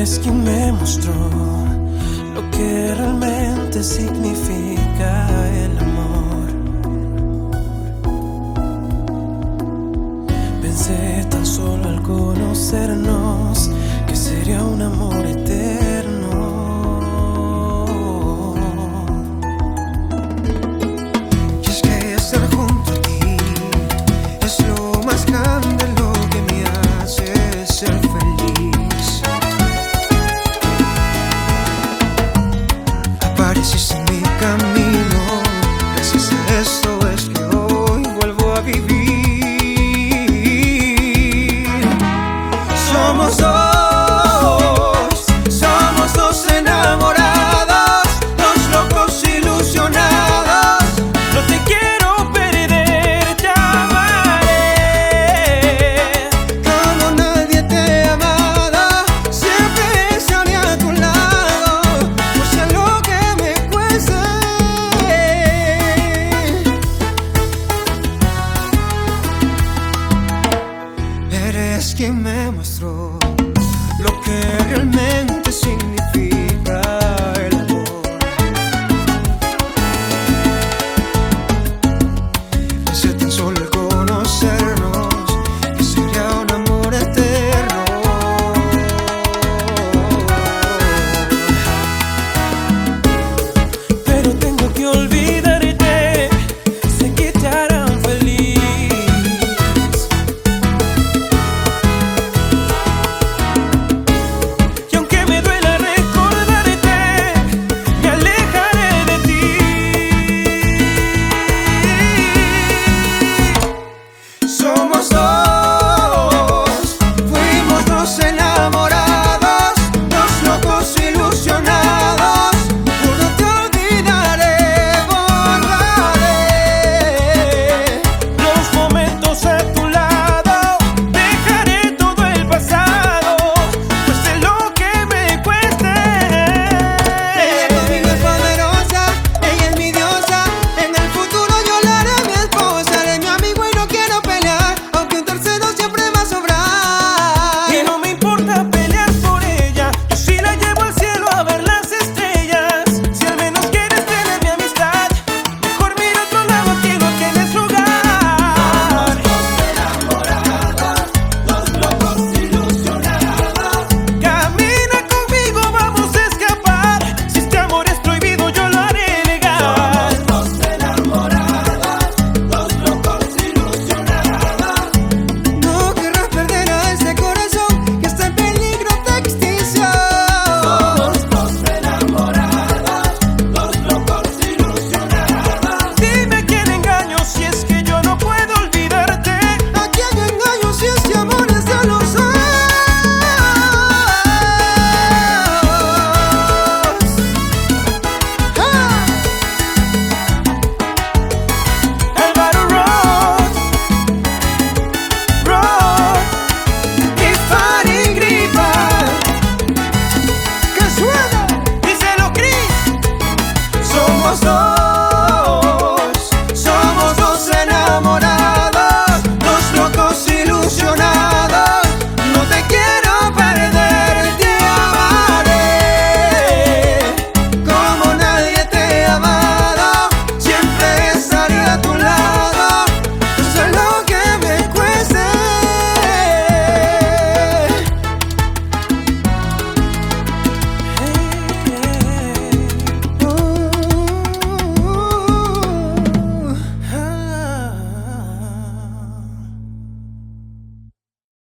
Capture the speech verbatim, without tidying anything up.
Eres quien me mostró lo que realmente significa el amor. Pensé tan solo al conocernos que sería un amor eterno. Y es que estar junto a ti es lo más grande, lo que me hace ser feliz. Apareciste en mi camino, gracias a esto es que hoy vuelvo a vivir. Somos dos, somos dos enamorados, dos locos ilusionados. No te quiero perder, te amaré como nadie te ha amado. Siempre estaré a tu lado, cueste lo que me cueste. Eres quien me mostró lo que realmente significa